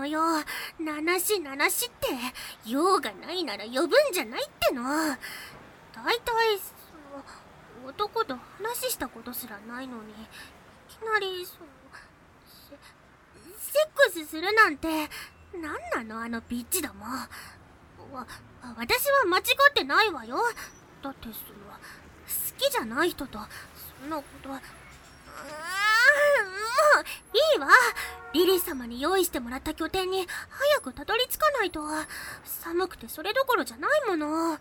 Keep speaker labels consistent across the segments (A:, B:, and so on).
A: のよ。なしって、用がないなら呼ぶんじゃないっての。だいたい、男と話したことすらないのに、いきなり、セックスするなんて、なんなのあのビッチども。私は間違ってないわよ。だって好きじゃない人と、そんなことは。もう、いいわ。リリー様に用意してもらった拠点に早くたどり着かないと。寒くてそれどころじゃないもの。あ、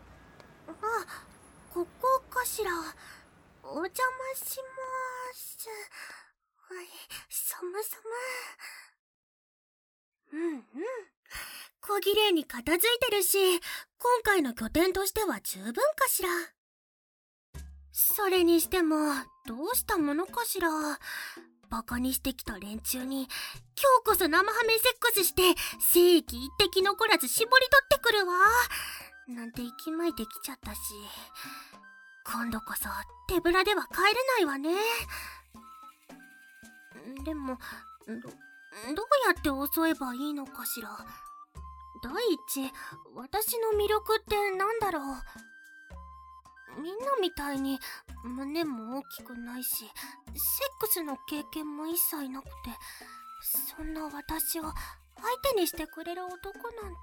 A: ここかしら。お邪魔します。はい、寒々。小綺麗に片付いてるし、今回の拠点としては十分かしら。それにしても、どうしたものかしら。バカにしてきた連中に、今日こそ生ハメセックスして、精液一滴残らず絞り取ってくるわ。なんて息巻いてきちゃったし、今度こそ手ぶらでは帰れないわね。でも、どうやって襲えばいいのかしら。第一、私の魅力ってなんだろう。みんなみたいに胸も大きくないし、セックスの経験も一切なくて、そんな私を相手にしてくれる男なんて。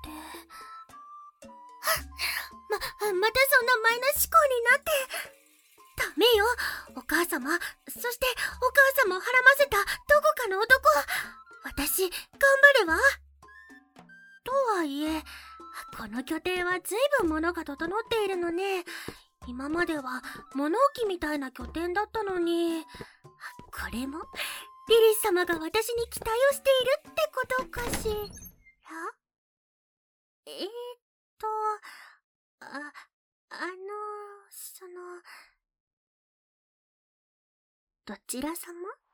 A: またそんなマイナス思考になって。ダメよ、お母様。そしてお母様をはらませたどこかの男。私、頑張るわ。とはいえ、この拠点は随分物が整っているのね。今までは物置みたいな拠点だったのに。これもリリス様が私に期待をしているってことかしら。どちら様？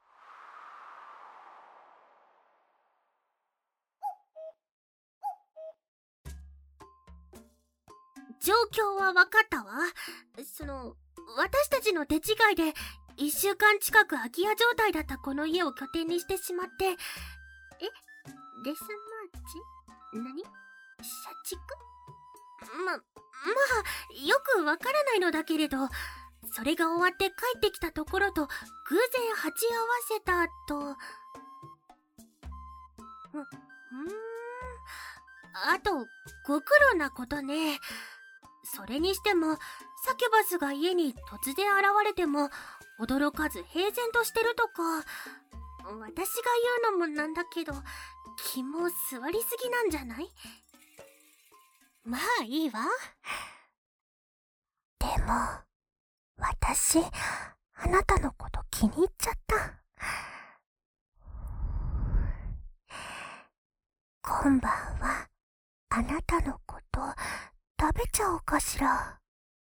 A: 状況は分かったわ。私たちの手違いで1週間近く空き家状態だったこの家を拠点にしてしまって。デスマーチ？何？社畜？まあ、よくわからないのだけれど、それが終わって帰ってきたところと偶然鉢合わせたと。あと、ご苦労なことね。それにしても、サキュバスが家に突然現れても、驚かず平然としてるとか、私が言うのもなんだけど、気も座りすぎなんじゃない？まあいいわ。でも、私、あなたのこと気に入っちゃった。今晩は、あなたのこと食べちゃおうかしら。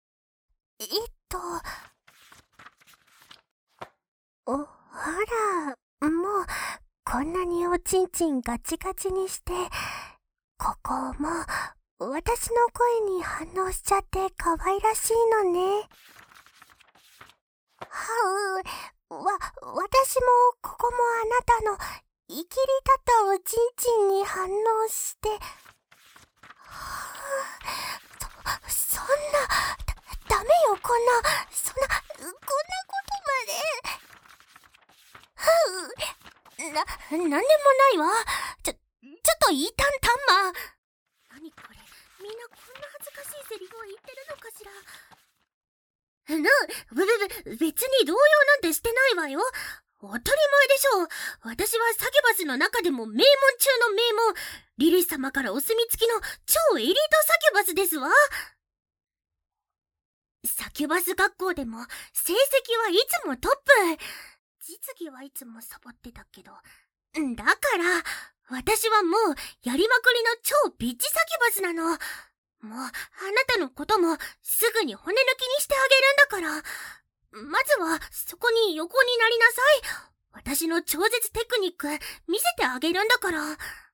A: あら、もう、こんなにおちんちんガチガチにして、ここも、私の声に反応しちゃって可愛らしいのね。私も、ここもあなたの、いきり立ったおちんちんに反応して、そんな、ダメよ、こんなことまで。なんでもないわ。ちょっといたんたんま。何これ、みんなこんな恥ずかしいセリフを言ってるのかしら。別に動揺なんてしてないわよ。当たり前でしょう。私はサキュバスの中でも名門中の名門、リリス様からお墨付きの超エリートサキュバスですわ。サキュバス学校でも成績はいつもトップ。実技はいつもサボってたけど。だから、私はもうやりまくりの超ビッチサキュバスなの。もう、あなたのこともすぐに骨抜きにしてあげるんだから。まずは、そこに横になりなさい。私の超絶テクニック見せてあげるんだから。